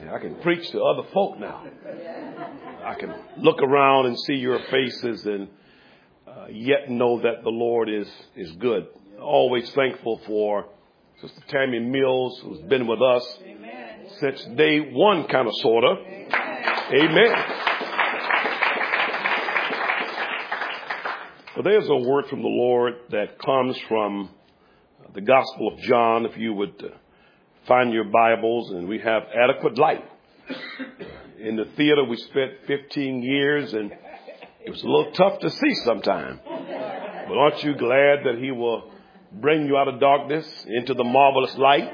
I can preach to other folk now. I can look around and see your faces and yet know that the Lord is good. Always thankful for Sister Tammy Mills, who's been with us since day one, kind of, sort of. Amen. Well, there's a word from the Lord that comes from the Gospel of John. If you would find your Bibles, and we have adequate light. In the theater, we spent 15 years, and it was a little tough to see sometimes. But aren't you glad that He will bring you out of darkness into the marvelous light?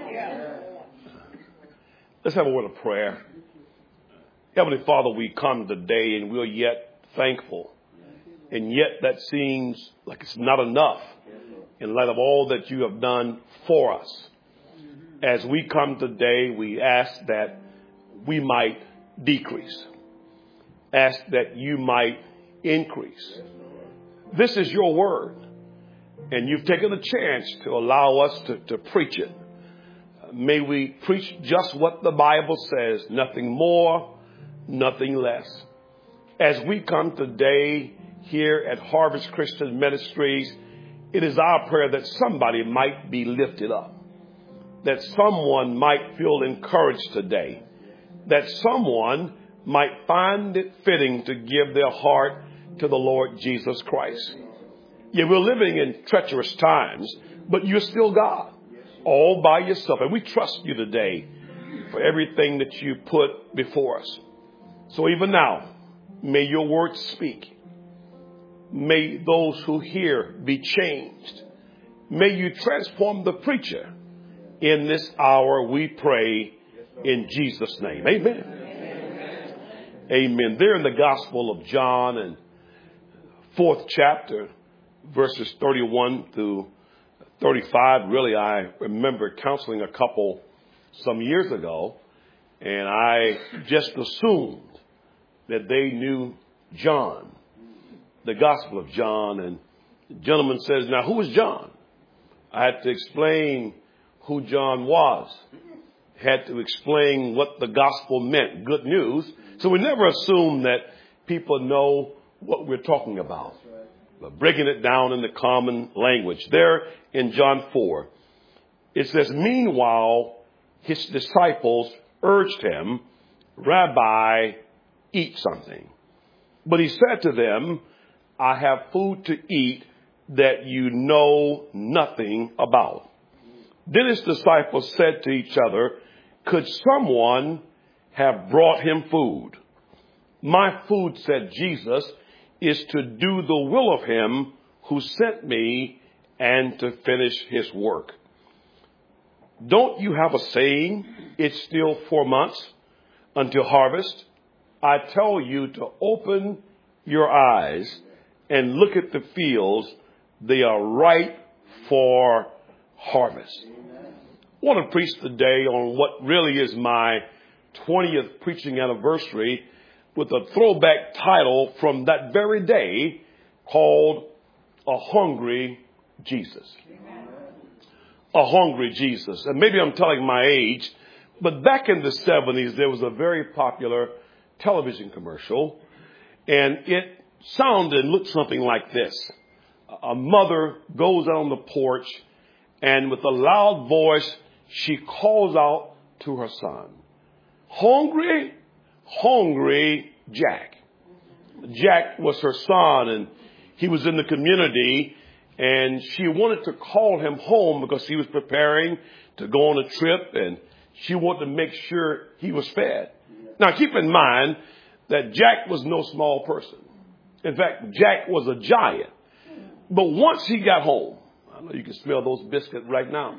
Let's have a word of prayer. Heavenly Father, we come today and we're yet thankful. And yet that seems like it's not enough in light of all that you have done for us. As we come today, we ask that we might decrease. Ask that you might increase. This is your word. And you've taken a chance to allow us to preach it. May we preach just what the Bible says, nothing more, nothing less. As we come today here at Harvest Christian Ministries, it is our prayer that somebody might be lifted up, that someone might feel encouraged today, that someone might find it fitting to give their heart to the Lord Jesus Christ. Yeah, we're living in treacherous times, but you're still God, all by yourself. And we trust you today for everything that you put before us. So even now, may your word speak. May those who hear be changed. May you transform the preacher in this hour, we pray in Jesus' name. Amen. Amen. There in the Gospel of John and 4th chapter, verses 31 through 35. Really, I remember counseling a couple some years ago, and I just assumed that they knew John, the Gospel of John. And the gentleman says, now, who is John? I had to explain who John was. Had to explain what the gospel meant, good news. So we never assume that people know what we're talking about. But breaking it down in the common language. There in John 4, it says, meanwhile, his disciples urged him, Rabbi, eat something. But he said to them, I have food to eat that you know nothing about. Then his disciples said to each other, could someone have brought him food? My food, said Jesus, is to do the will of him who sent me and to finish his work. Don't you have a saying, it's still 4 months until harvest? I tell you to open your eyes and look at the fields. They are ripe for harvest. I want to preach today on what really is my 20th preaching anniversary with a throwback title from that very day called A Hungry Jesus. A Hungry Jesus. And maybe I'm telling my age, but back in the 70s, there was a very popular television commercial, and it sounded and looked something like this. A mother goes out on the porch, and with a loud voice, she calls out to her son, hungry, hungry Jack. Jack was her son, and he was in the community, and she wanted to call him home because he was preparing to go on a trip, and she wanted to make sure he was fed. Now, keep in mind that Jack was no small person. In fact, Jack was a giant. But once he got home, I know you can smell those biscuits right now.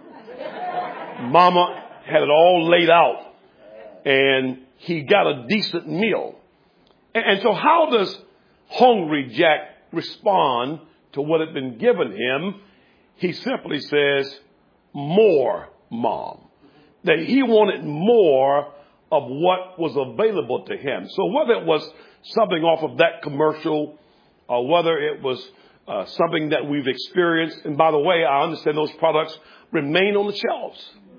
Mama had it all laid out, and he got a decent meal. And so how does hungry Jack respond to what had been given him? He simply says, more, Mom. That he wanted more of what was available to him. So whether it was something off of that commercial or whether it was something that we've experienced, and by the way, I understand those products remain on the shelves.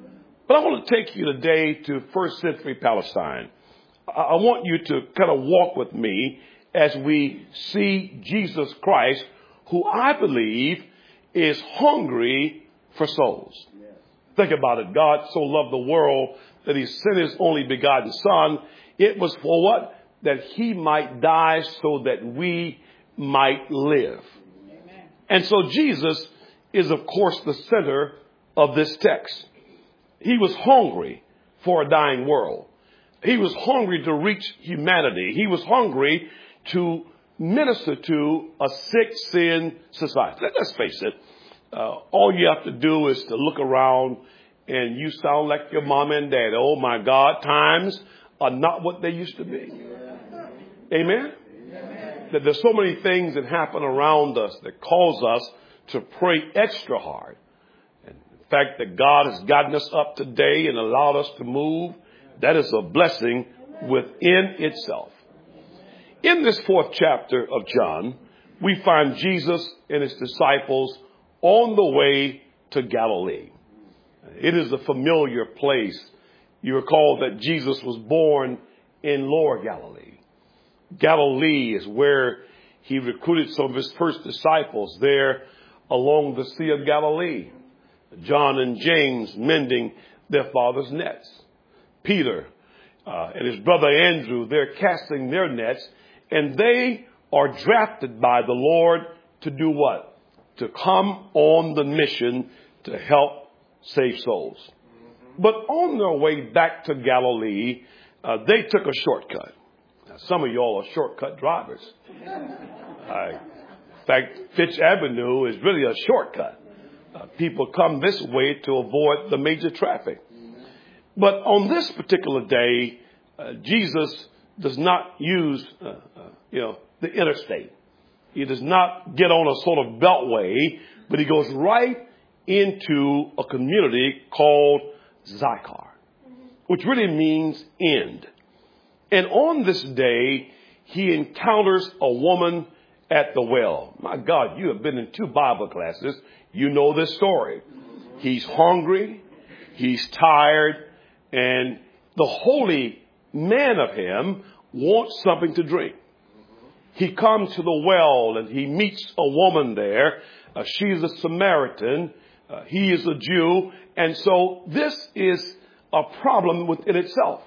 But I want to take you today to first century Palestine. I want you to kind of walk with me as we see Jesus Christ, who I believe is hungry for souls. Yes. Think about it. God so loved the world that he sent his only begotten son. It was for what? That he might die so that we might live. Amen. And so Jesus is, of course, the center of this text. He was hungry for a dying world. He was hungry to reach humanity. He was hungry to minister to a sick, sin society. Let's face it. All you have to do is to look around and you sound like your mom and dad. Oh, my God, times are not what they used to be. Amen? That there's so many things that happen around us that cause us to pray extra hard. And the fact that God has gotten us up today and allowed us to move, that is a blessing within itself. In this 4th chapter of John, we find Jesus and his disciples on the way to Galilee. It is a familiar place. You recall that Jesus was born in Lower Galilee. Galilee is where he recruited some of his first disciples there along the Sea of Galilee. John and James mending their father's nets. Peter and his brother Andrew, they're casting their nets, and they are drafted by the Lord to do what? To come on the mission to help save souls. But on their way back to Galilee, they took a shortcut. Now, some of y'all are shortcut drivers. In fact, Fitch Avenue is really a shortcut. People come this way to avoid the major traffic. But on this particular day, Jesus does not use, the interstate. He does not get on a sort of beltway, but he goes right into a community called Sychar, which really means end. And on this day, he encounters a woman at the well. My God, you have been in 2 Bible classes. You know this story. He's hungry. He's tired. And the holy man of him wants something to drink. He comes to the well and he meets a woman there. She's a Samaritan. He is a Jew. And so this is a problem within itself.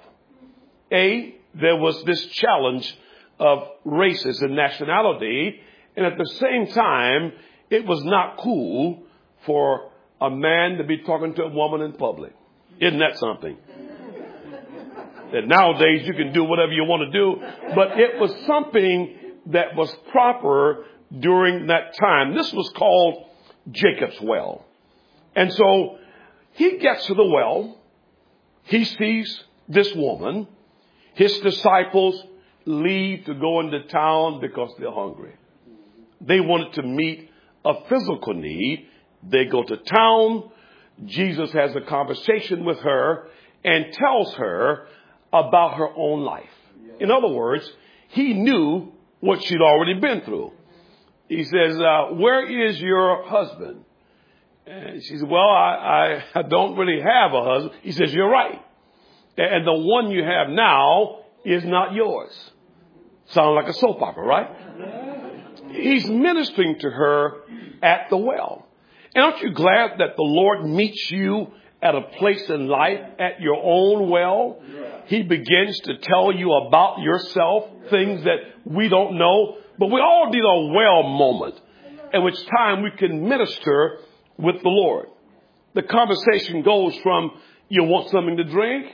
There was this challenge of races and nationality. And at the same time, it was not cool for a man to be talking to a woman in public. Isn't that something? That nowadays you can do whatever you want to do. But it was something that was proper during that time. This was called Jacob's Well. And so he gets to the well. He sees this woman. His disciples leave to go into town because they're hungry. They wanted to meet a physical need. They go to town. Jesus has a conversation with her and tells her about her own life. In other words, he knew what she'd already been through. He says, where is your husband? And she said, well, I don't really have a husband. He says, you're right. And the one you have now is not yours. Sound like a soap opera, right? He's ministering to her at the well. And aren't you glad that the Lord meets you at a place in life at your own well? He begins to tell you about yourself, things that we don't know. But we all need a well moment at which time we can minister with the Lord. The conversation goes from, you want something to drink?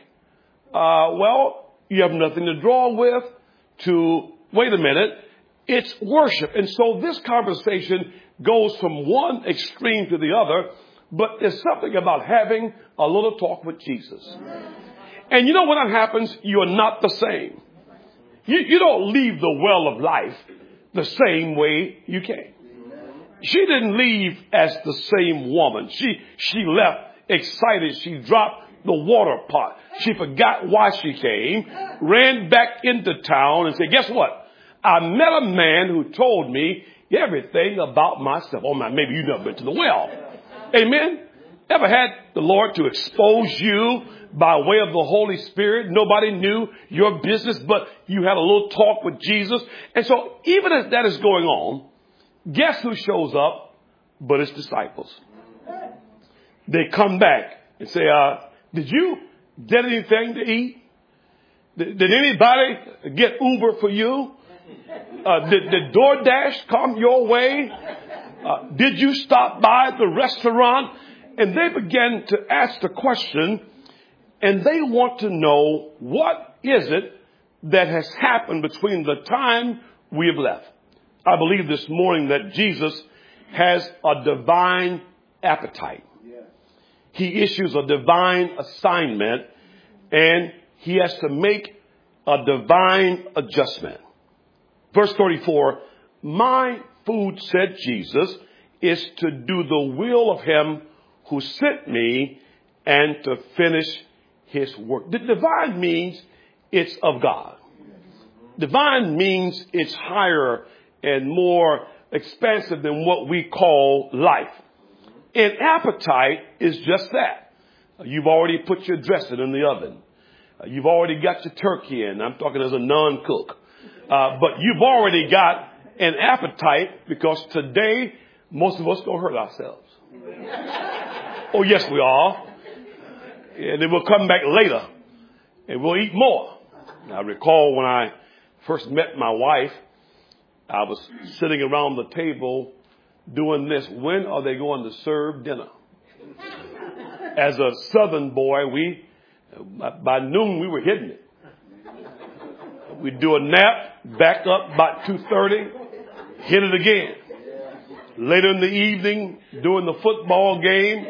Well, you have nothing to draw with, to, wait a minute, it's worship. And so this conversation goes from one extreme to the other, but there's something about having a little talk with Jesus. And you know when that happens, you are not the same. You don't leave the well of life the same way you came. She didn't leave as the same woman. She left excited. She dropped the water pot. She forgot why she came, ran back into town and said, guess what? I met a man who told me everything about myself. Oh, man, maybe you've never been to the well. Amen. Ever had the Lord to expose you by way of the Holy Spirit? Nobody knew your business, but you had a little talk with Jesus. And so even as that is going on, guess who shows up but his disciples? They come back and say, did you get anything to eat? Did anybody get Uber for you? Did DoorDash come your way? Did you stop by the restaurant? And they began to ask the question, and they want to know, what is it that has happened between the time we have left? I believe this morning that Jesus has a divine appetite. He issues a divine assignment, and he has to make a divine adjustment. Verse 34, my food, said Jesus, is to do the will of him who sent me and to finish his work. The divine means it's of God. Divine means it's higher and more expansive than what we call life. And appetite is just that. You've already put your dressing in the oven. You've already got your turkey in. I'm talking as a non-cook. But you've already got an appetite, because today most of us go hurt ourselves. Oh, yes, we are. And then we'll come back later and we'll eat more. I recall when I first met my wife, I was sitting around the table doing this. When are they going to serve dinner? As a Southern boy, by noon we were hitting it. We'd do a nap, back up about 2:30, hit it again. Later in the evening, doing the football game.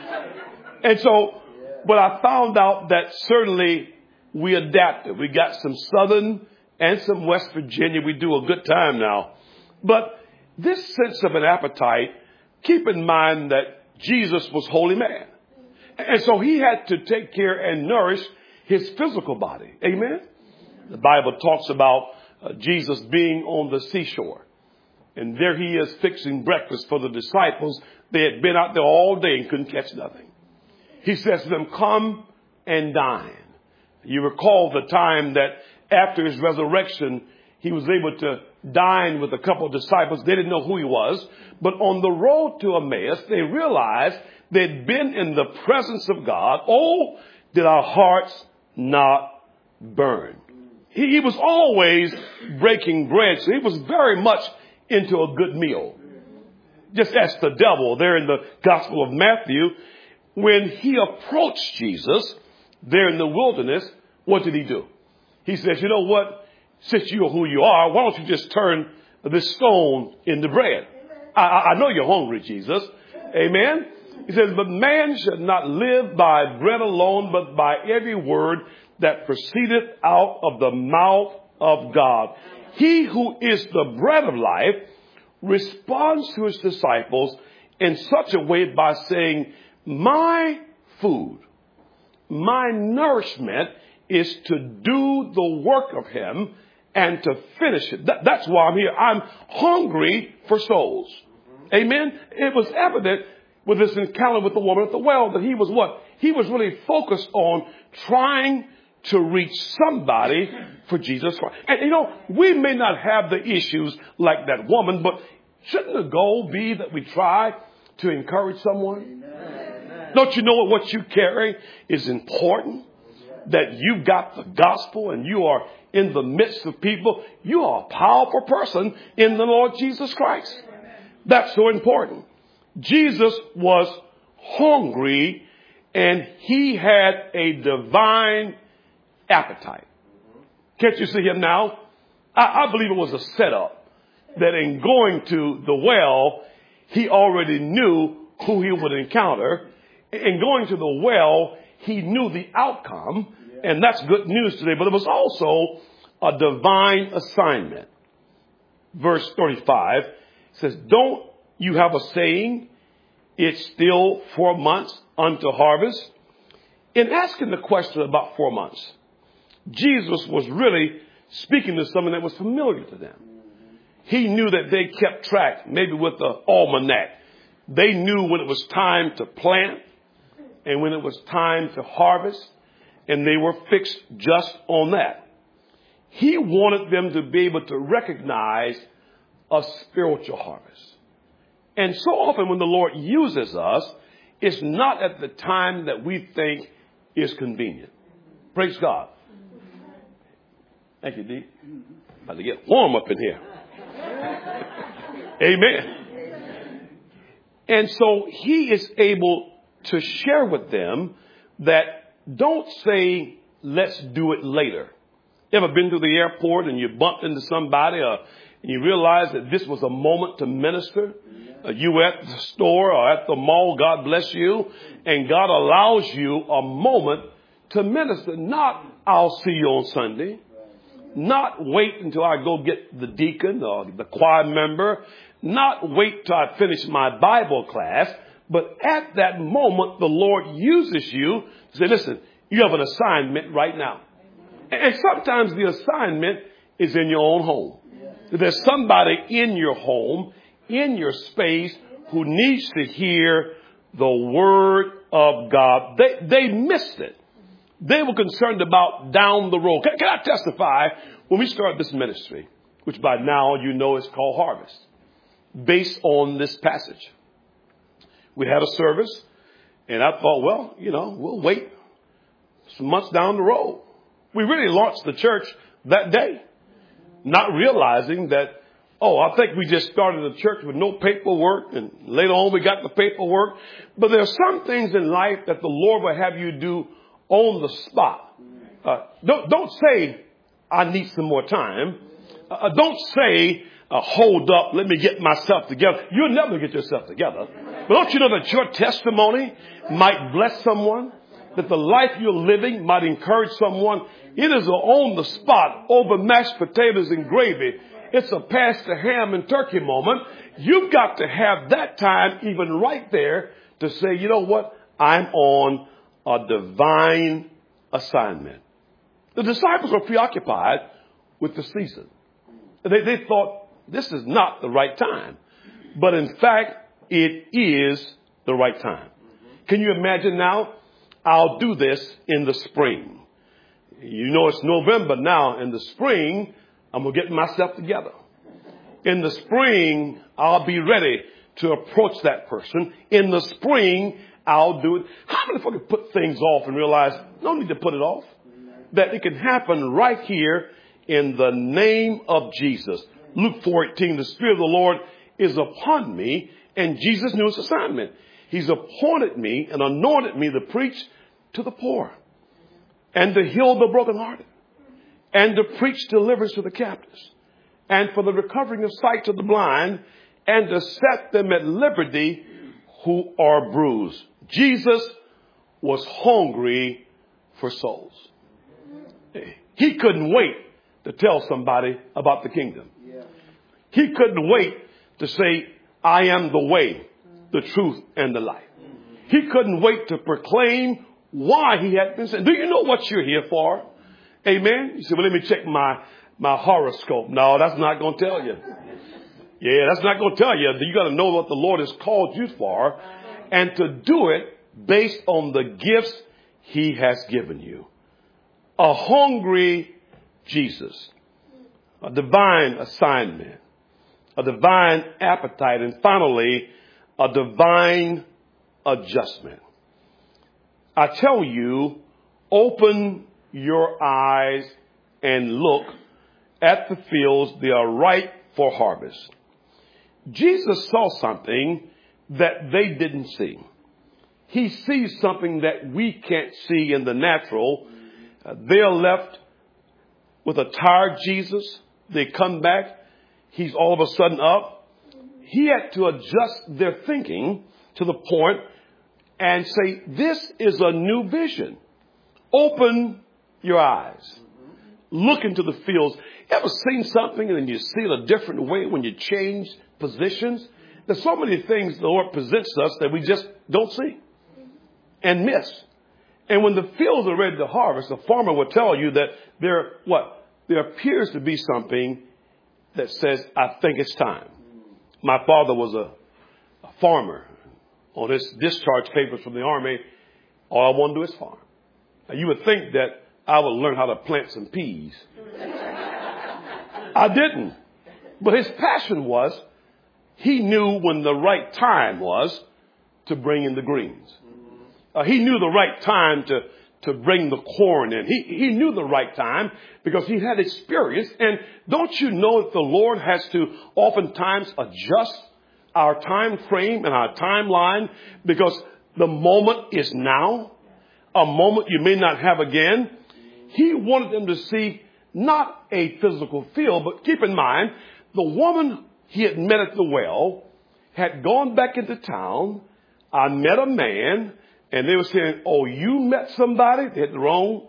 And so, but I found out that certainly we adapted. We got some Southern and some West Virginia. We do a good time now. But this sense of an appetite, keep in mind that Jesus was holy man. And so he had to take care and nourish his physical body. Amen? The Bible talks about Jesus being on the seashore. And there he is fixing breakfast for the disciples. They had been out there all day and couldn't catch nothing. He says to them, come and dine. You recall the time that after his resurrection, he was able to dine with a couple of disciples. They didn't know who he was. But on the road to Emmaus, they realized they'd been in the presence of God. Oh, did our hearts not burn? He was always breaking bread. So he was very much into a good meal. Just ask the devil there in the Gospel of Matthew. When he approached Jesus there in the wilderness, what did he do? He says, you know what? Since you are who you are, why don't you just turn this stone into bread? I know you're hungry, Jesus. Amen. He says, but man should not live by bread alone, but by every word that proceedeth out of the mouth of God. He who is the bread of life responds to his disciples in such a way by saying, my food, my nourishment is to do the work of him and to finish it. That's why I'm here. I'm hungry for souls. Amen. It was evident with this encounter with the woman at the well that he was what? He was really focused on trying to reach somebody for Jesus Christ. And you know, we may not have the issues like that woman, but shouldn't the goal be that we try to encourage someone? Amen. Don't you know what you carry is important? That you've got the gospel and you are in the midst of people. You are a powerful person in the Lord Jesus Christ. That's so important. Jesus was hungry and he had a divine appetite. Can't you see him now? I believe it was a setup that in going to the well, he already knew who he would encounter. In going to the well, he knew the outcome, and that's good news today. But it was also a divine assignment. Verse 35 says, don't you have a saying, it's still 4 months unto harvest? In asking the question about 4 months, Jesus was really speaking to someone that was familiar to them. He knew that they kept track, maybe with the almanac. They knew when it was time to plant. and when it was time to harvest, and they were fixed just on that. He wanted them to be able to recognize a spiritual harvest. And so often when the Lord uses us, it's not at the time that we think is convenient. Praise God. Thank you, Dee. About to get warm up in here. Amen. And so he is able to share with them that don't say, let's do it later. You ever been to the airport and you bumped into somebody and you realize that this was a moment to minister? You at the store or at the mall, God bless you. And God allows you a moment to minister. Not, I'll see you on Sunday. Not wait until I go get the deacon or the choir member. Not wait till I finish my Bible class. But at that moment, the Lord uses you to say, listen, you have an assignment right now. And sometimes the assignment is in your own home. There's somebody in your home, in your space, who needs to hear the word of God. They missed it. They were concerned about down the road. Can I testify? When we started this ministry, which by now you know is called Harvest, based on this passage. We had a service, and I thought, well, we'll wait some months down the road. We really launched the church that day, not realizing that, I think we just started a church with no paperwork, and later on we got the paperwork. But there are some things in life that the Lord will have you do on the spot. Don't say, I need some more time. Don't say, hold up, let me get myself together. You'll never get yourself together. But don't you know that your testimony might bless someone? That the life you're living might encourage someone? It is an on the spot, over mashed potatoes and gravy. It's a pass the ham and turkey moment. You've got to have that time even right there to say, you know what? I'm on a divine assignment. The disciples were preoccupied with the season. They thought this is not the right time. But in fact, it is the right time. Can you imagine now? I'll do this in the spring. You know it's November now. In the spring, I'm going to get myself together. In the spring, I'll be ready to approach that person. In the spring, I'll do it. How many folks can put things off and realize no need to put it off? That it can happen right here in the name of Jesus. Luke 4:18, the Spirit of the Lord is upon me, and Jesus knew his assignment. He's appointed me and anointed me to preach to the poor and to heal the brokenhearted and to preach deliverance to the captives and for the recovering of sight to the blind and to set them at liberty who are bruised. Jesus was hungry for souls. He couldn't wait to tell somebody about the kingdom. He couldn't wait to say, I am the way, the truth, and the life. He couldn't wait to proclaim why he had been sent. Do you know what you're here for? Amen. You say, well, let me check my horoscope. No, that's not going to tell you. Yeah, that's not going to tell you. You got to know what the Lord has called you for and to do it based on the gifts he has given you. A hungry Jesus, a divine assignment, a divine appetite, and finally, a divine adjustment. I tell you, open your eyes and look at the fields. They are ripe for harvest. Jesus saw something that they didn't see. He sees something that we can't see in the natural. They are left with a tired Jesus. They come back. He's all of a sudden up. He had to adjust their thinking to the point and say, this is a new vision. Open your eyes. Look into the fields. Ever seen something and then you see it a different way when you change positions? There's so many things the Lord presents us that we just don't see and miss. And when the fields are ready to harvest, the farmer will tell you that there appears to be something that says, I think it's time. My father was a farmer. On his discharge papers from the Army, All I want to do is farm. Now, you would think that I would learn how to plant some peas. I didn't. But his passion was, he knew when the right time was to bring in the greens. He knew the right time to bring the corn in. He knew the right time because he had experience. And don't you know that the Lord has to oftentimes adjust our time frame and our timeline because the moment is now, a moment you may not have again. He wanted them to see not a physical field, but keep in mind, the woman he had met at the well had gone back into town. I met a man, and they were saying, oh, you met somebody? They had the wrong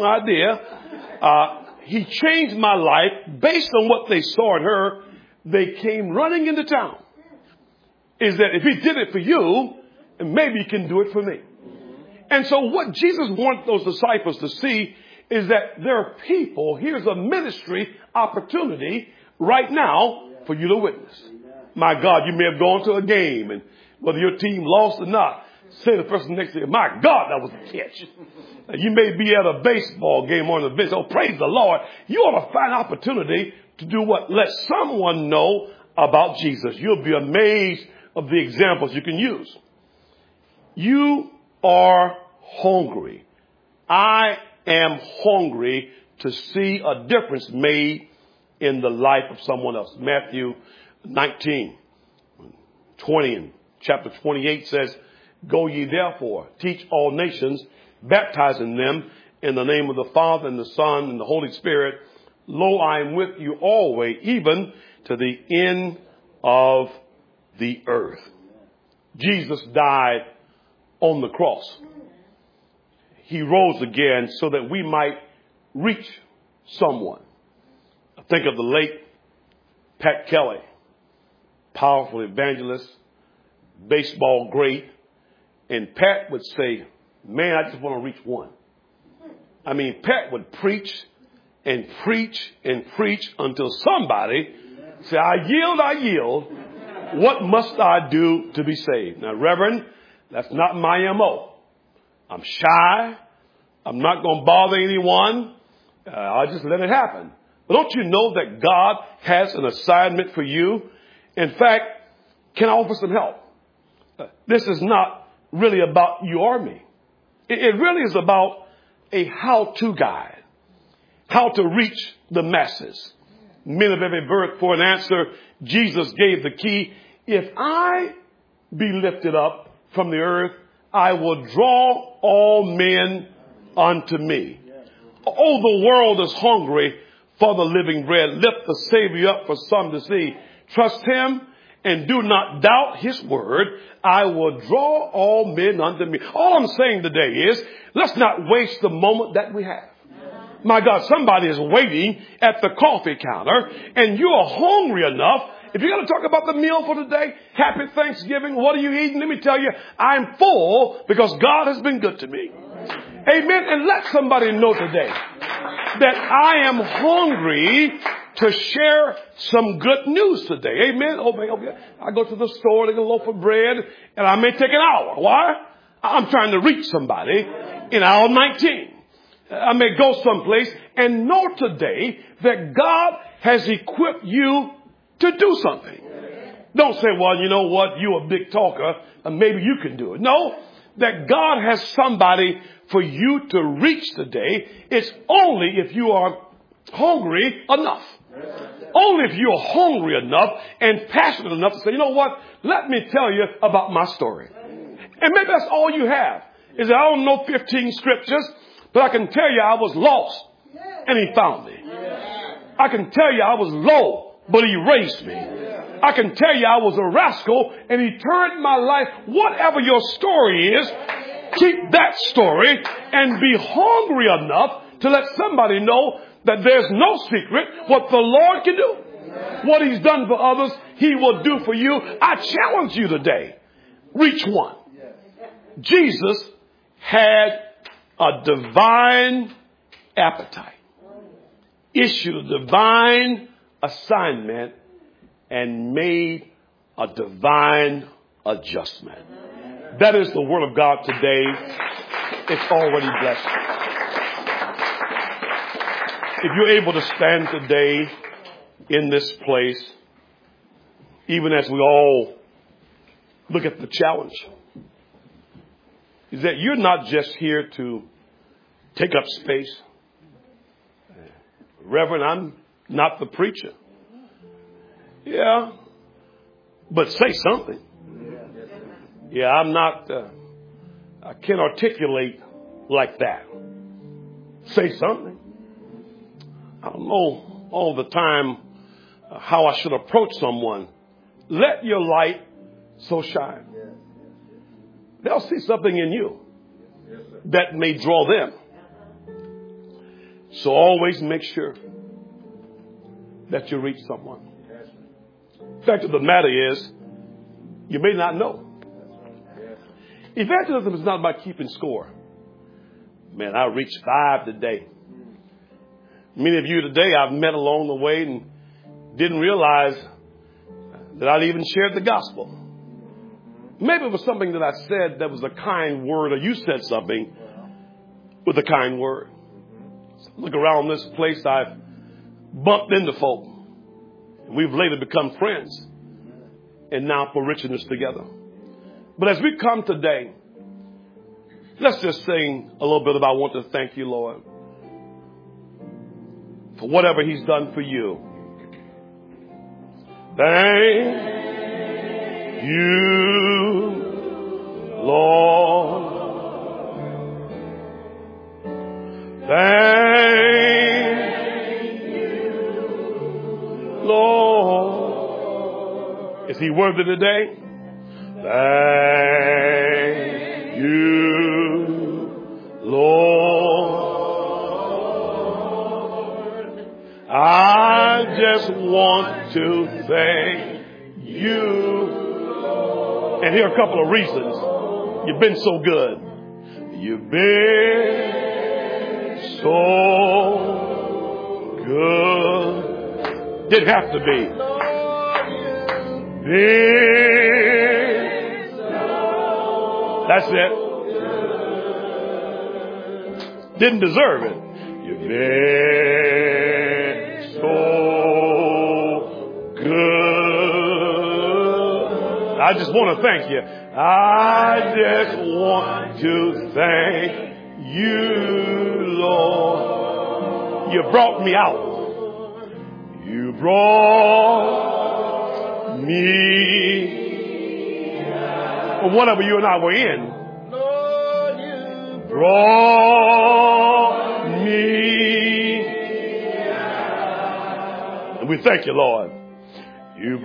idea. He changed my life based on what they saw in her. They came running into town. Is that if he did it for you, maybe he can do it for me. And so what Jesus wanted those disciples to see is that there are people, here's a ministry opportunity right now for you to witness. My God, you may have gone to a game, and whether your team lost or not, say to the person next to you, my God, that was a catch. You may be at a baseball game on the bench. Oh, praise the Lord. You ought to find opportunity to do what? Let someone know about Jesus. You'll be amazed of the examples you can use. You are hungry. I am hungry to see a difference made in the life of someone else. Matthew 19, 20 and chapter 28 says, go ye therefore, teach all nations, baptizing them in the name of the Father and the Son and the Holy Spirit. Lo, I am with you always, even to the end of the earth. Jesus died on the cross. He rose again so that we might reach someone. I think of the late Pat Kelly, powerful evangelist, baseball great. And Pat would say, man, I just want to reach one. I mean, Pat would preach and preach and preach until somebody said, I yield. What must I do to be saved? Now, Reverend, that's not my MO. I'm shy. I'm not going to bother anyone. I'll just let it happen. But don't you know that God has an assignment for you? In fact, can I offer some help? This is not really about you or me. It really is about a how-to guide. How to reach the masses. Men of every birth, for an answer, Jesus gave the key. If I be lifted up from the earth, I will draw all men unto me. Oh, the world is hungry for the living bread. Lift the Savior up for some to see. Trust him and do not doubt his word. I will draw all men unto me. All I'm saying today is, let's not waste the moment that we have. My God, somebody is waiting at the coffee counter and you are hungry enough. If you're going to talk about the meal for today, happy Thanksgiving. What are you eating? Let me tell you, I'm full because God has been good to me. Amen. And let somebody know today that I am hungry to share some good news today. Amen. Okay. I go to the store to get a loaf of bread and I may take an hour. Why? I'm trying to reach somebody in aisle 19. I may go someplace and know today that God has equipped you to do something. Don't say, well, you know what? You're a big talker and maybe you can do it. No, that God has somebody for you to reach today. It's only if you are hungry enough. Only if you're hungry enough and passionate enough to say, you know what? Let me tell you about my story. And maybe that's all you have. Is that I don't know 15 scriptures, but I can tell you I was lost and he found me. I can tell you I was low, but he raised me. I can tell you I was a rascal and he turned my life. Whatever your story is, keep that story and be hungry enough to let somebody know that there's no secret what the Lord can do. What he's done for others, he will do for you. I challenge you today. Reach one. Jesus had a divine appetite, issued a divine assignment, and made a divine adjustment. That is the word of God today. It's already blessed. If you're able to stand today in this place, even as we all look at the challenge, is that you're not just here to take up space. Reverend, I'm not the preacher. Yeah, but say something. Yeah, I'm not, I can't articulate like that. Say something. I don't know all the time how I should approach someone. Let your light so shine. They'll see something in you that may draw them. So always make sure that you reach someone. The fact of the matter is, you may not know. Evangelism is not about keeping score. Man, I reached 5 today. Many of you today I've met along the way and didn't realize that I'd even shared the gospel. Maybe it was something that I said that was a kind word, or you said something with a kind word. Look around this place, I've bumped into folk. We've later become friends. And now for richness together. But as we come today, let's just sing a little bit about, I want to thank you, Lord, for whatever he's done for you. Thank you, Lord. Thank you, Lord. Is he worthy today? Thank you, Lord. I just want to thank you. And here are a couple of reasons. You've been so good. You've been so good. Didn't have to be. That's it. Didn't deserve it. You've been so good. I just want to thank you. I just want to thank you, Lord. You brought me out. You brought me from whatever you and I were in. Lord, you brought me. And we thank you, Lord. You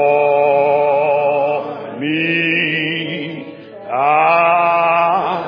brought me out.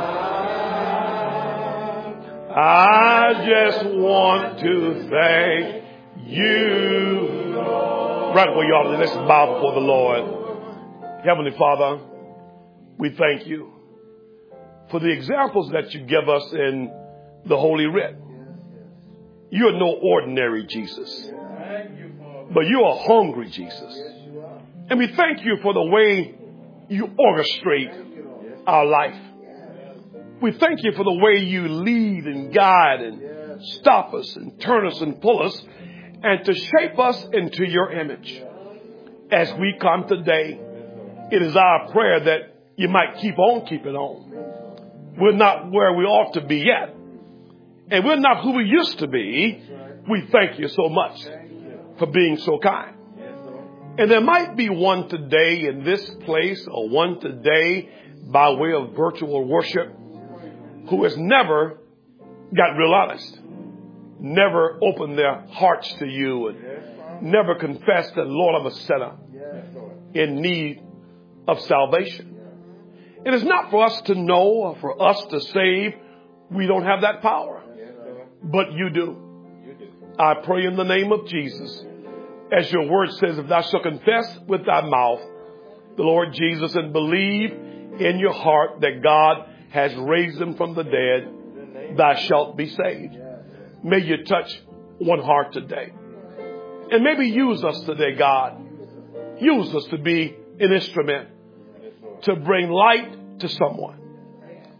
I just want to thank you. Right where you are, let's bow before the Lord. Heavenly Father, we thank you for the examples that you give us in the Holy Writ. You're no ordinary Jesus, but you're a hungry Jesus. And we thank you for the way you orchestrate our life. We thank you for the way you lead and guide and stop us and turn us and pull us and to shape us into your image. As we come today, it is our prayer that you might keep on keeping on. We're not where we ought to be yet. And we're not who we used to be. We thank you so much for being so kind. And there might be one today in this place or one today by way of virtual worship who has never got real honest, never opened their hearts to you, and never confessed that, Lord, I'm a sinner in need of salvation. It is not for us to know or for us to save. We don't have that power, but you do. I pray in the name of Jesus, as your word says, if thou shalt confess with thy mouth the Lord Jesus and believe in your heart that God has raised him from the dead, thou shalt be saved. May you touch one heart today. And maybe use us today, God. Use us to be an instrument to bring light to someone.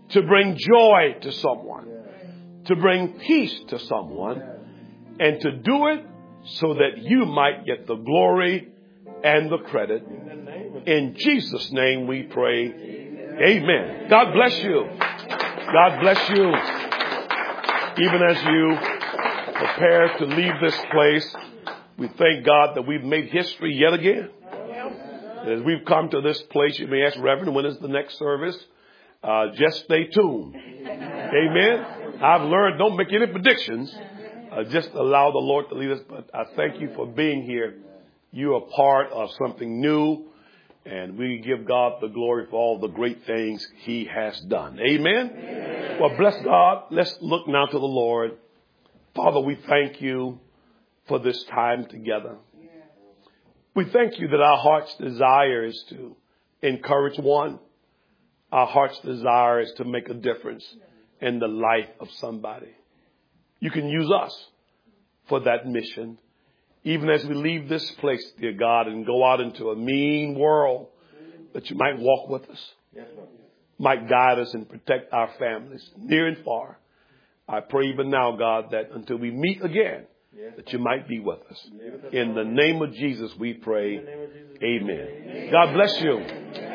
to bring joy to someone, to bring peace to someone, and to do it so that you might get the glory and the credit. In Jesus' name we pray. Amen. God bless you. God bless you. Even as you prepare to leave this place, we thank God that we've made history yet again. As we've come to this place, you may ask, Reverend, when is the next service? Just stay tuned. Amen. I've learned, don't make any predictions. Just allow the Lord to lead us. But I thank you for being here. You are part of something new. And we give God the glory for all the great things He has done. Amen. Amen. Well, bless God. Let's look now to the Lord. Father, we thank you for this time together. We thank you that our heart's desire is to encourage one. Our heart's desire is to make a difference in the life of somebody. You can use us for that mission. Even as we leave this place, dear God, and go out into a mean world, that you might walk with us, might guide us and protect our families near and far. I pray even now, God, that until we meet again, that you might be with us. In the name of Jesus, we pray. Amen. God bless you.